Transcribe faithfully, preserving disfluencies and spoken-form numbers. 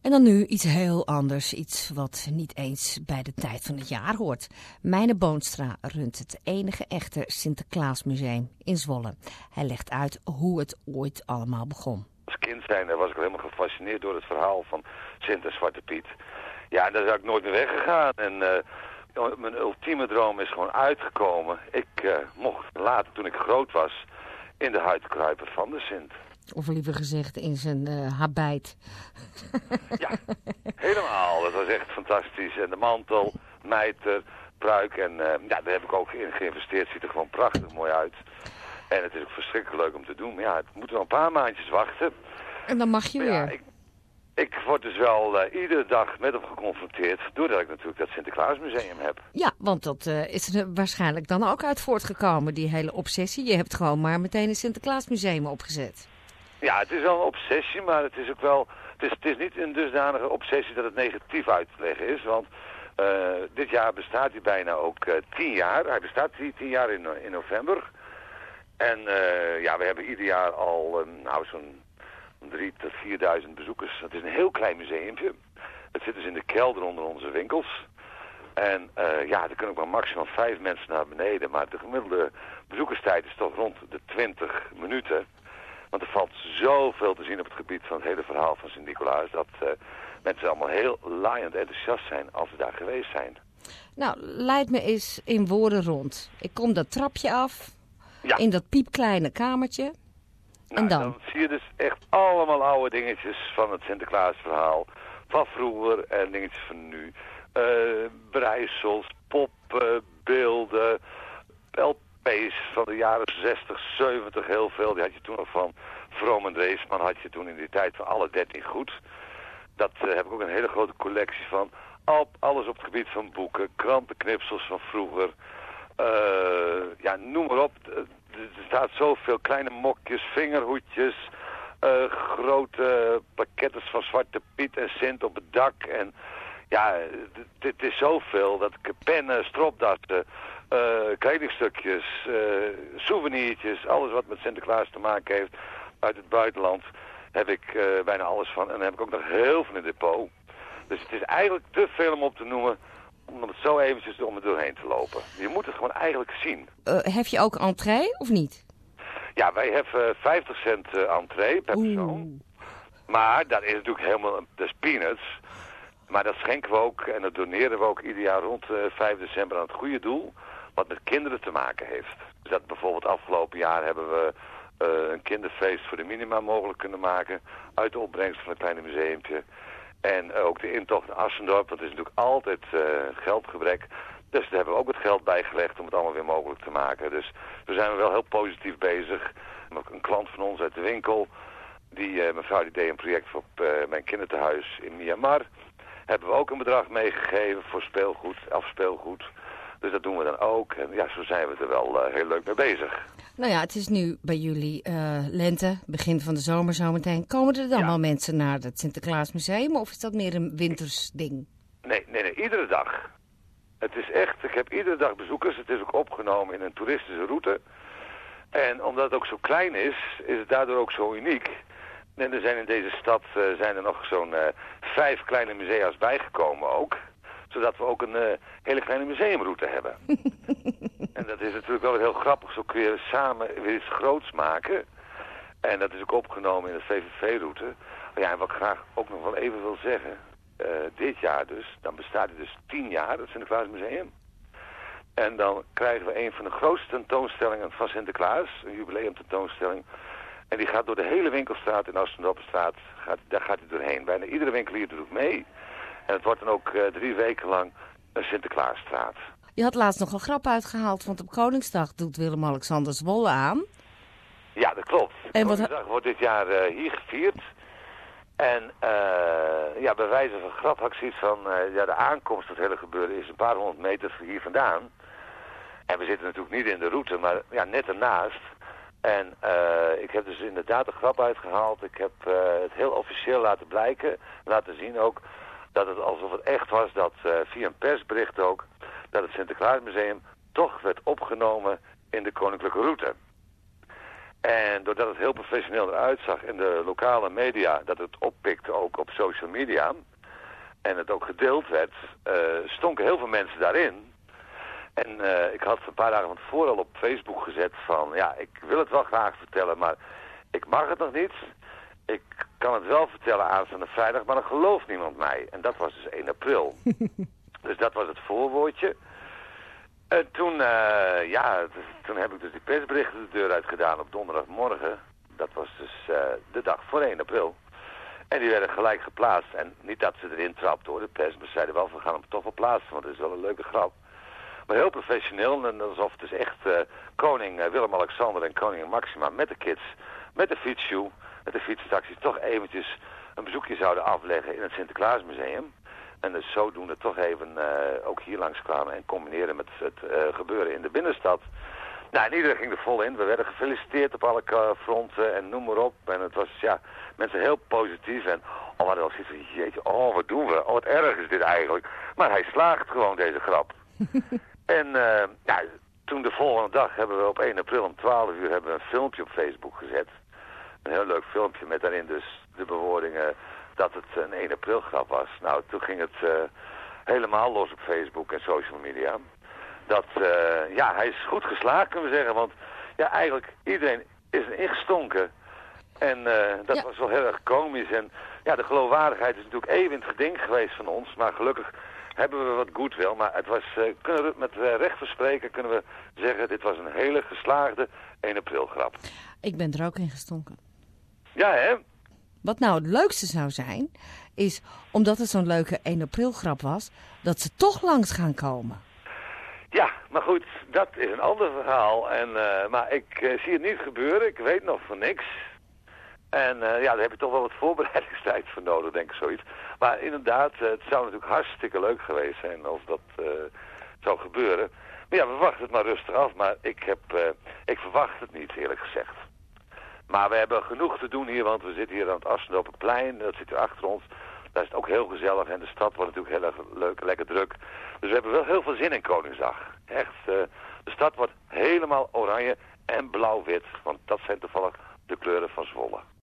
En dan nu iets heel anders, iets wat niet eens bij de tijd van het jaar hoort. Mijne Boonstra runt het enige echte Sinterklaasmuseum in Zwolle. Hij legt uit hoe het ooit allemaal begon. Als kind zijnde was ik helemaal gefascineerd door het verhaal van Sint en Zwarte Piet. Ja, en daar zou ik nooit meer weggegaan. En uh, mijn ultieme droom is gewoon uitgekomen. Ik uh, mocht later, toen ik groot was, in de huid kruipen van de Sint. Of liever gezegd in zijn uh, habit. Ja, helemaal. Dat was echt fantastisch. En de mantel, mijter, pruik. En uh, ja, daar heb ik ook in geïnvesteerd. Ziet er gewoon prachtig mooi uit. En het is ook verschrikkelijk leuk om te doen. Maar ja, het moet wel een paar maandjes wachten. En dan mag je maar weer. Ja, ik, ik word dus wel uh, iedere dag met hem geconfronteerd. Doordat ik natuurlijk dat Sinterklaasmuseum heb. Ja, want dat uh, is er waarschijnlijk dan ook uit voortgekomen. Die hele obsessie. Je hebt gewoon maar meteen een Sinterklaasmuseum opgezet. Ja, het is wel een obsessie, maar het is ook wel... Het is, het is niet een dusdanige obsessie dat het negatief uit te leggen is, want uh, dit jaar bestaat hij bijna ook uh, tien jaar. Hij bestaat tien jaar in, in november. En uh, ja, we hebben ieder jaar al um, nou, zo'n drie tot vierduizend bezoekers. Het is een heel klein museumpje. Het zit dus in de kelder onder onze winkels. En uh, ja, er kunnen ook maar maximaal vijf mensen naar beneden, maar de gemiddelde bezoekerstijd is toch rond de twintig minuten. Want er valt zoveel te zien op het gebied van het hele verhaal van Sint-Nicolaas, dat uh, mensen allemaal heel laaiend enthousiast zijn als ze daar geweest zijn. Nou, leid me eens in woorden rond. Ik kom dat trapje af, ja. in dat piepkleine kamertje. Nou, en dan? Dan zie je dus echt allemaal oude dingetjes van het Sinterklaasverhaal. Van vroeger en dingetjes van nu. Uh, breisels, poppen, beelden, L P's van de jaren zestig, zeventig, heel veel. Die had je toen nog van Vroom en Dreesman, had je toen in die tijd van alle dertien goed. Dat uh, heb ik ook een hele grote collectie van. Al, alles op het gebied van boeken, krantenknipsels van vroeger. Uh, ja, noem maar op. Er staat zoveel kleine mokjes, vingerhoedjes, uh, grote pakketten van Zwarte Piet en Sint op het dak. En ja, dit is zoveel dat ik pennen, stropdassen, uh, kledingstukjes, uh, souvenirtjes, alles wat met Sinterklaas te maken heeft uit het buitenland, heb ik uh, bijna alles van. En dan heb ik ook nog heel veel in het depot. Dus het is eigenlijk te veel om op te noemen, om het zo eventjes om er doorheen te lopen. Je moet het gewoon eigenlijk zien. Uh, heb je ook entree of niet? Ja, wij hebben uh, vijftig cent uh, entree per persoon. Maar dat is natuurlijk helemaal, dat is peanuts. Maar dat schenken we ook en dat doneren we ook ieder jaar rond uh, vijf december aan het goede doel, wat met kinderen te maken heeft. Dus dat bijvoorbeeld afgelopen jaar hebben we uh, een kinderfeest voor de minima mogelijk kunnen maken uit de opbrengst van het kleine museumpje. En uh, ook de intocht naar Assendorp, dat is natuurlijk altijd uh, geldgebrek. Dus daar hebben we ook het geld bijgelegd om het allemaal weer mogelijk te maken. Dus we zijn wel heel positief bezig. Ook een klant van ons uit de winkel, die uh, mevrouw die deed een project voor uh, mijn kindertehuis in Myanmar. Hebben we ook een bedrag meegegeven voor speelgoed, afspeelgoed. Dus dat doen we dan ook. En ja, zo zijn we er wel uh, heel leuk mee bezig. Nou ja, het is nu bij jullie uh, lente, begin van de zomer zometeen. Komen er dan ja. wel mensen naar het Sinterklaasmuseum of is dat meer een winters ding? Nee, nee, nee, iedere dag. Het is echt, ik heb iedere dag bezoekers. Het is ook opgenomen in een toeristische route. En omdat het ook zo klein is, is het daardoor ook zo uniek. En er zijn in deze stad uh, zijn er nog zo'n uh, vijf kleine musea's bijgekomen ook. Zodat we ook een uh, hele kleine museumroute hebben. En dat is natuurlijk wel heel grappig. Zo kun je samen weer iets groots maken. En dat is ook opgenomen in de V V V-route. Ja, en wat ik graag ook nog wel even wil zeggen. Uh, dit jaar dus, dan bestaat het dus tien jaar, het Sinterklaasmuseum. En dan krijgen we een van de grootste tentoonstellingen van Sinterklaas. Een jubileumtentoonstelling. En die gaat door de hele winkelstraat in Astendorpstraat, gaat, daar gaat hij doorheen. Bijna iedere winkelier doet ook mee. En het wordt dan ook uh, drie weken lang een Sinterklaasstraat. Je had laatst nog een grap uitgehaald, want op Koningsdag doet Willem-Alexander Zwolle aan. Ja, dat klopt. En Koningsdag wat... wordt dit jaar uh, hier gevierd. En uh, ja, bij wijze van grap had ik zoiets van, uh, ja, de aankomst tot het hele gebeuren is een paar honderd meter hier vandaan. En we zitten natuurlijk niet in de route, maar ja, net ernaast. En uh, ik heb dus inderdaad een grap uitgehaald. Ik heb uh, het heel officieel laten blijken, laten zien ook, dat het alsof het echt was, dat uh, via een persbericht ook, dat het Sinterklaasmuseum toch werd opgenomen in de koninklijke route. En doordat het heel professioneel eruit zag in de lokale media, dat het oppikte ook op social media en het ook gedeeld werd, uh, stonken heel veel mensen daarin. En uh, ik had een paar dagen van tevoren al op Facebook gezet van, ja, ik wil het wel graag vertellen, maar ik mag het nog niet. Ik kan het wel vertellen aanstaande vrijdag, maar dan gelooft niemand mij. En dat was dus één april. Dus dat was het voorwoordje. En toen, uh, ja, dus, toen heb ik dus die persberichten de deur uit gedaan op donderdagmorgen. Dat was dus uh, de dag voor één april. En die werden gelijk geplaatst. En niet dat ze erin trapten hoor, de pers. Maar zeiden wel, we gaan hem toch wel plaatsen, want het is wel een leuke grap. Maar heel professioneel, en alsof dus echt uh, koning uh, Willem-Alexander en koningin Maxima met de kids, met de fietsshoe, met de fietstaxi, toch eventjes een bezoekje zouden afleggen in het Sinterklaasmuseum. En dus zodoende toch even uh, ook hier langskwamen en combineren met het uh, gebeuren in de binnenstad. Nou, en iedereen ging er vol in. We werden gefeliciteerd op alle fronten en noem maar op. En het was, ja, mensen heel positief. En oh, we hadden wel zoiets van, jeetje, oh, wat doen we? Oh, wat erg is dit eigenlijk. Maar hij slaagt gewoon, deze grap. En uh, ja, toen de volgende dag hebben we op één april om twaalf uur hebben we een filmpje op Facebook gezet. Een heel leuk filmpje met daarin dus de bewoordingen dat het een één april grap was. Nou, toen ging het uh, helemaal los op Facebook en social media. Dat, uh, ja, hij is goed geslaagd, kunnen we zeggen. Want ja, eigenlijk iedereen is er ingestonken. En uh, dat ja. was wel heel erg komisch. En ja, de geloofwaardigheid is natuurlijk even in het geding geweest van ons. Maar gelukkig hebben we wat goodwill. Maar het was, uh, kunnen we met uh, recht van spreken, kunnen we zeggen, dit was een hele geslaagde één april grap. Ik ben er ook in gestonken. Ja, hè? Wat nou het leukste zou zijn, is, omdat het zo'n leuke één april grap was, dat ze toch langs gaan komen. Ja, maar goed, dat is een ander verhaal. En, uh, maar ik uh, zie het niet gebeuren, ik weet nog van niks. En uh, ja, daar heb je toch wel wat voorbereidingstijd voor nodig, denk ik, zoiets. Maar inderdaad, uh, het zou natuurlijk hartstikke leuk geweest zijn als dat uh, zou gebeuren. Maar ja, we wachten het maar rustig af, maar ik, heb, uh, ik verwacht het niet, eerlijk gezegd. Maar we hebben genoeg te doen hier, want we zitten hier aan het Assendoperplein. Dat zit hier achter ons. Daar is het ook heel gezellig en de stad wordt natuurlijk heel erg leuk, lekker druk. Dus we hebben wel heel veel zin in Koningsdag. Echt, uh, de stad wordt helemaal oranje en blauw-wit. Want dat zijn toevallig de kleuren van Zwolle.